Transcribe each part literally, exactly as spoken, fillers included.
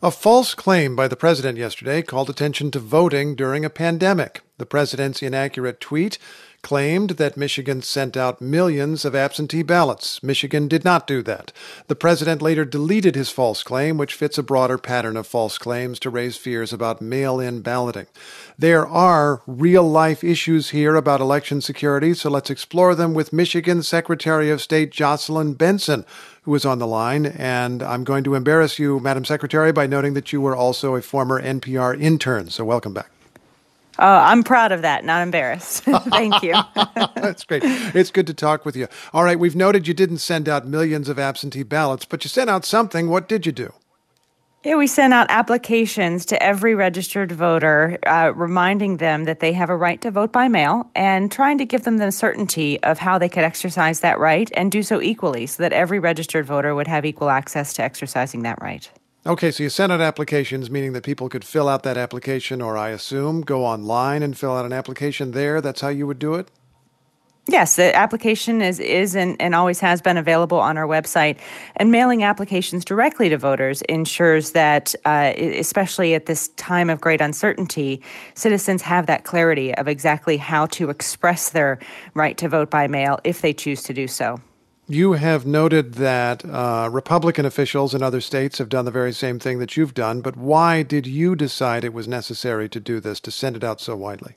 A false claim by the president yesterday called attention to voting during a pandemic. The president's inaccurate tweet claimed that Michigan sent out millions of absentee ballots. Michigan did not do that. The president later deleted his false claim, which fits a broader pattern of false claims to raise fears about mail-in balloting. There are real-life issues here about election security, so let's explore them with Michigan Secretary of State Jocelyn Benson, who is on the line. And I'm going to embarrass you, Madam Secretary, by noting that you were also a former N P R intern, so welcome back. Oh, I'm proud of that, not embarrassed. Thank you. That's great. It's good to talk with you. All right, we've noted you didn't send out millions of absentee ballots, but you sent out something. What did you do? Yeah, we sent out applications to every registered voter, uh, reminding them that they have a right to vote by mail and trying to give them the certainty of how they could exercise that right and do so equally so that every registered voter would have equal access to exercising that right. Okay, so you sent out applications, meaning that people could fill out that application, or I assume go online and fill out an application there. That's how you would do it? Yes, the application is, is and, and always has been available on our website. And mailing applications directly to voters ensures that, uh, especially at this time of great uncertainty, citizens have that clarity of exactly how to express their right to vote by mail if they choose to do so. You have noted that uh, Republican officials in other states have done the very same thing that you've done, but why did you decide it was necessary to do this, to send it out so widely?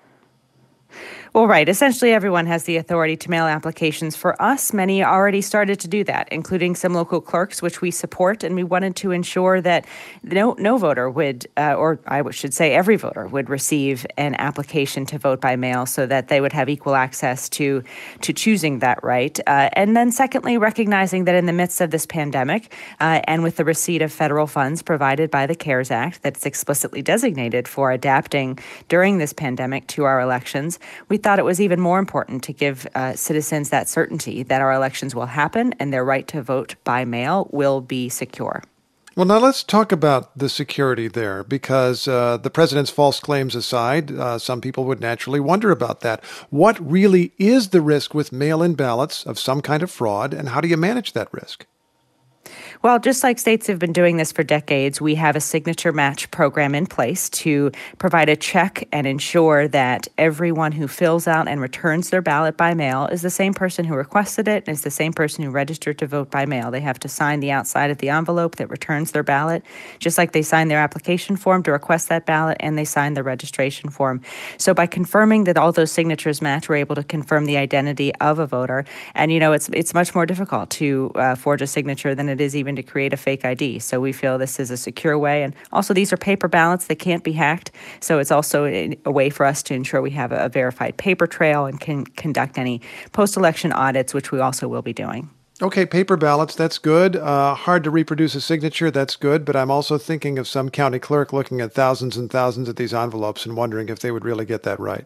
Well, right. Essentially, everyone has the authority to mail applications. For us, many already started to do that, including some local clerks, which we support. And we wanted to ensure that no no voter would, uh, or I should say every voter, would receive an application to vote by mail so that they would have equal access to, to choosing that right. Uh, and then secondly, recognizing that in the midst of this pandemic uh, and with the receipt of federal funds provided by the CARES Act that's explicitly designated for adapting during this pandemic to our elections, we thought it was even more important to give uh, citizens that certainty that our elections will happen and their right to vote by mail will be secure. Well, now let's talk about the security there, because uh, the president's false claims aside, uh, some people would naturally wonder about that. What really is the risk with mail-in ballots of some kind of fraud, and how do you manage that risk? Well, just like states have been doing this for decades, we have a signature match program in place to provide a check and ensure that everyone who fills out and returns their ballot by mail is the same person who requested it and is the same person who registered to vote by mail. They have to sign the outside of the envelope that returns their ballot, just like they sign their application form to request that ballot and they sign the registration form. So by confirming that all those signatures match, we're able to confirm the identity of a voter. And, you know, it's it's much more difficult to uh, forge a signature than it is even to create a fake I D. So we feel this is a secure way. And also, these are paper ballots. They can't be hacked. So it's also a, a way for us to ensure we have a, a verified paper trail and can conduct any post-election audits, which we also will be doing. Okay, paper ballots, that's good. Uh, hard to reproduce a signature, that's good. But I'm also thinking of some county clerk looking at thousands and thousands of these envelopes and wondering if they would really get that right.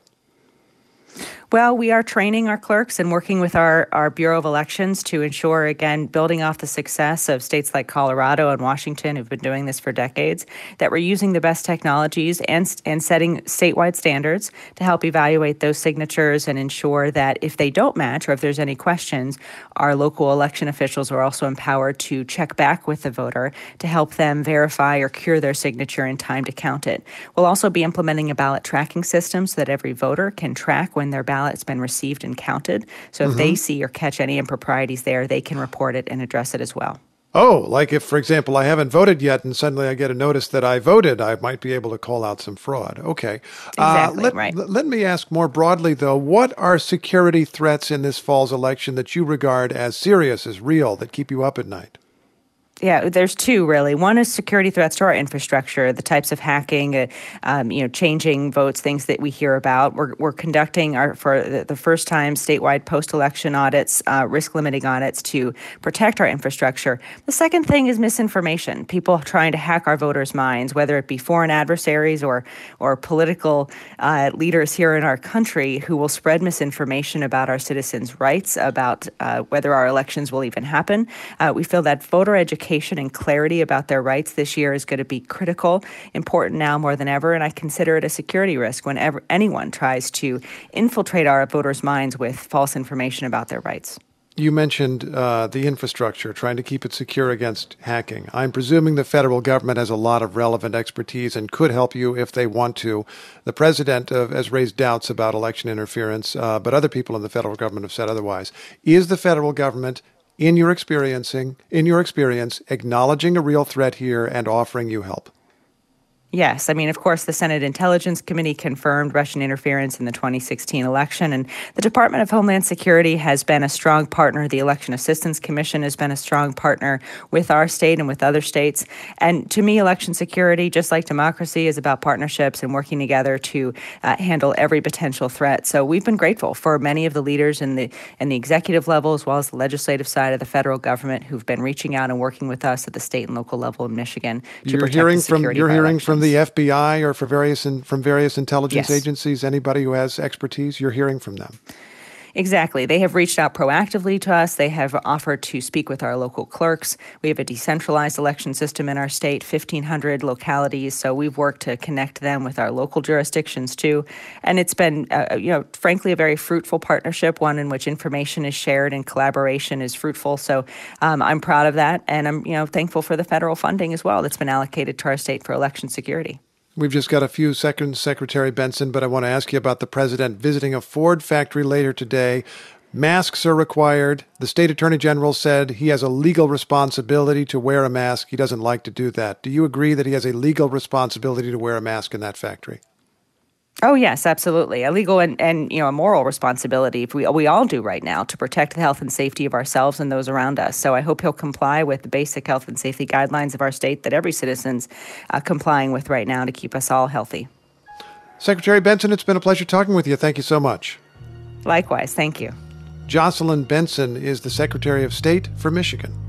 Well, we are training our clerks and working with our, our Bureau of Elections to ensure, again, building off the success of states like Colorado and Washington who've been doing this for decades, that we're using the best technologies and, and setting statewide standards to help evaluate those signatures and ensure that if they don't match or if there's any questions, our local election officials are also empowered to check back with the voter to help them verify or cure their signature in time to count it. We'll also be implementing a ballot tracking system so that every voter can track when their ballot has been received and counted. So if mm-hmm. they see or catch any improprieties there, they can report it and address it as well. Oh, like if, for example, I haven't voted yet and suddenly I get a notice that I voted, I might be able to call out some fraud. Okay. Exactly, uh, let, right. Let me ask more broadly, though, what are security threats in this fall's election that you regard as serious, as real, that keep you up at night? Yeah, there's two, really. One is security threats to our infrastructure, the types of hacking, uh, um, you know, changing votes, things that we hear about. We're, we're conducting, our for the, the first time, statewide post-election audits, uh, risk-limiting audits to protect our infrastructure. The second thing is misinformation, people trying to hack our voters' minds, whether it be foreign adversaries or, or political uh, leaders here in our country who will spread misinformation about our citizens' rights, about uh, whether our elections will even happen. Uh, we feel that voter education and clarity about their rights this year is going to be critical, important now more than ever, and I consider it a security risk whenever anyone tries to infiltrate our voters' minds with false information about their rights. You mentioned uh, the infrastructure, trying to keep it secure against hacking. I'm presuming the federal government has a lot of relevant expertise and could help you if they want to. The president uh, has raised doubts about election interference, uh, but other people in the federal government have said otherwise. Is the federal government, in your experiencing, in your experience, acknowledging a real threat here and offering you help? Yes. I mean, of course, the Senate Intelligence Committee confirmed Russian interference in the twenty sixteen election, and the Department of Homeland Security has been a strong partner. The Election Assistance Commission has been a strong partner with our state and with other states. And to me, election security, just like democracy, is about partnerships and working together to uh, handle every potential threat. So we've been grateful for many of the leaders in the in the executive level as well as the legislative side of the federal government who've been reaching out and working with us at the state and local level in Michigan to you're protect hearing the security from, You're of our hearing elections. from the F B I or for various in, from various intelligence Yes. agencies, anybody who has expertise, you're hearing from them. Exactly. They have reached out proactively to us. They have offered to speak with our local clerks. We have a decentralized election system in our state, fifteen hundred localities. So we've worked to connect them with our local jurisdictions too. And it's been, uh, you know, frankly, a very fruitful partnership, one in which information is shared and collaboration is fruitful. So um, I'm proud of that. And I'm, you know, thankful for the federal funding as well that's been allocated to our state for election security. We've just got a few seconds, Secretary Benson, but I want to ask you about the president visiting a Ford factory later today. Masks are required. The state attorney general said he has a legal responsibility to wear a mask. He doesn't like to do that. Do you agree that he has a legal responsibility to wear a mask in that factory? Oh, yes, absolutely. A legal and, and you know, a moral responsibility, if we, we all do right now, to protect the health and safety of ourselves and those around us. So I hope he'll comply with the basic health and safety guidelines of our state that every citizen's uh, complying with right now to keep us all healthy. Secretary Benson, it's been a pleasure talking with you. Thank you so much. Likewise. Thank you. Jocelyn Benson is the Secretary of State for Michigan.